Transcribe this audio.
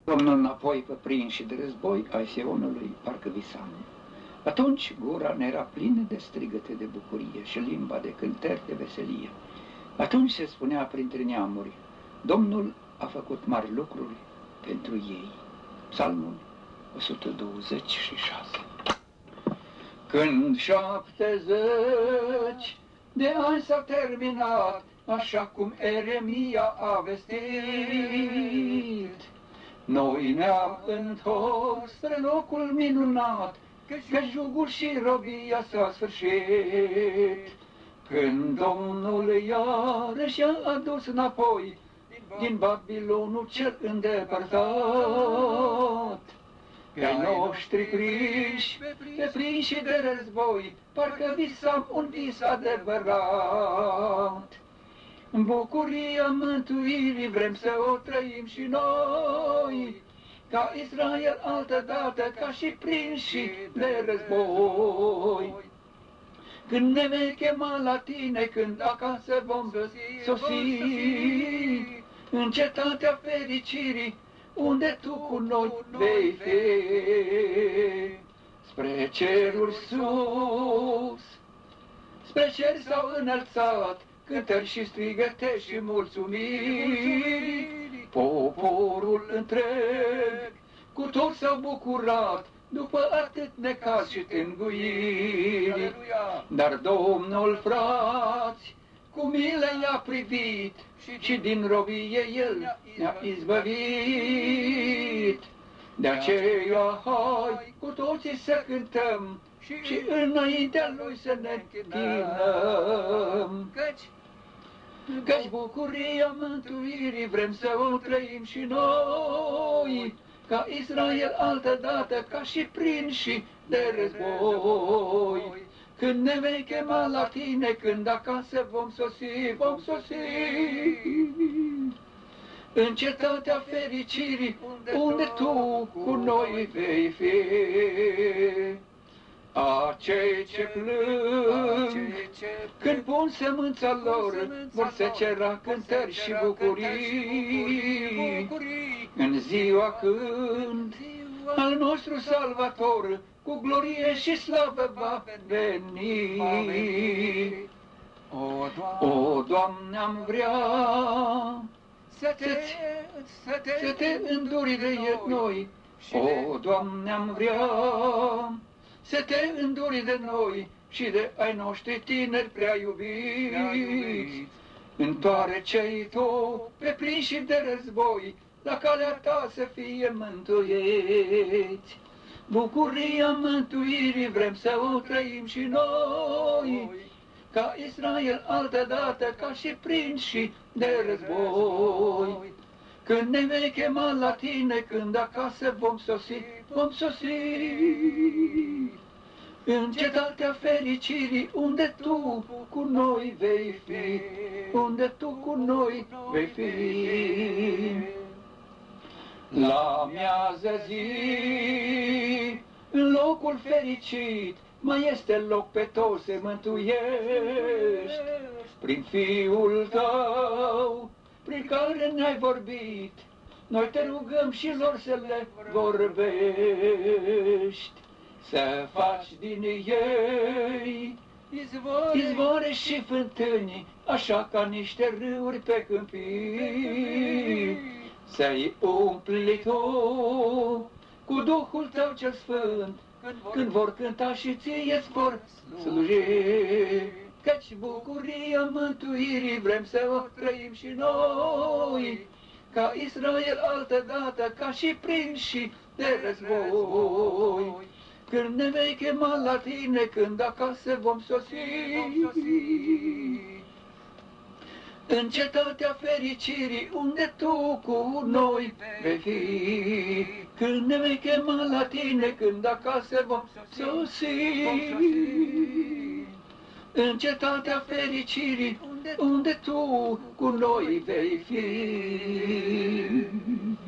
Domnul înapoi pe prinși de război ai Sionului, parcă visam. Atunci gura ne era plină de strigăte de bucurie și limba de cântări de veselie. Atunci se spunea printre neamuri, Domnul a făcut mari lucruri pentru ei. Psalmul 126. Când 70 de ani s-au terminat, așa cum Eremia a vestit, noi ne-am întors spre locul minunat, că jugul și robia s-a sfârșit. Când Domnul iarăși a adus înapoi din Babilonul cel îndepărtat, pe-ai noștri prinși de război, parcă visam un vis adevărat. În bucuria mântuirii vrem să o trăim și noi, ca Israel altădată, ca și prinși de război. Când ne vei chema la tine, când acasă vom sosi, în cetatea fericirii, unde tu cu noi vei fi. Spre ceruri sus, spre cer s-au înălțat cântări și strigăte și mulțumiri. Poporul întreg cu toți s-au bucurat după atât necaz și tânguiri. Dar Domnul, frați, cu milă i-a privit și din robie El ne-a izbăvit. De aceea hai cu toții să cântăm și înaintea Lui să ne închinăm. Căci bucuria mântuirii vrem să o trăim și noi, ca Israel altădată, ca și prinși de război. Când ne vei chema la tine, când acasă vom sosi, în cetatea fericirii, unde tu cu noi vei fi. Acei ce plâng, când pun sămânța lor, vor secera cântări și bucurii. În ziua când al nostru Salvator cu glorie și slavă va veni. O, Doamne, am vrea să te înduri de noi. O, Doamne, am vrea să te înduri de noi și de ai noștri tineri prea iubiți. Întoarce-i tu pe prinși de război, la calea ta să fie mântuiți. Bucuria mântuirii vrem să o trăim și noi, ca Israel altădată, ca și prinși de război. Când ne vei chema la tine, când acasă vom sosi, în cetatea fericirii, unde tu cu noi vei fi, unde tu cu noi vei fi. La miază zi, în locul fericit, mai este loc pe toți să mântuiești. Prin Fiul tău, prin care ne-ai vorbit, noi te rugăm și lor să le vorbești. Să faci din ei izvoare și fântâni, așa ca niște râuri pe câmpii. Să-i umpli tu cu Duhul tău cel sfânt, când vor cânta și ție-ți vor sluji. Căci bucuria mântuirii vrem să o trăim și noi, ca Israel altădată, ca și prinși de război. Când ne vei chema la tine, când acasă vom sosi, în cetatea fericirii, unde tu cu noi vei fi. Când ne vei chema la tine, când acasă vom sosi, în cetatea fericirii, unde tu cu noi vei fi.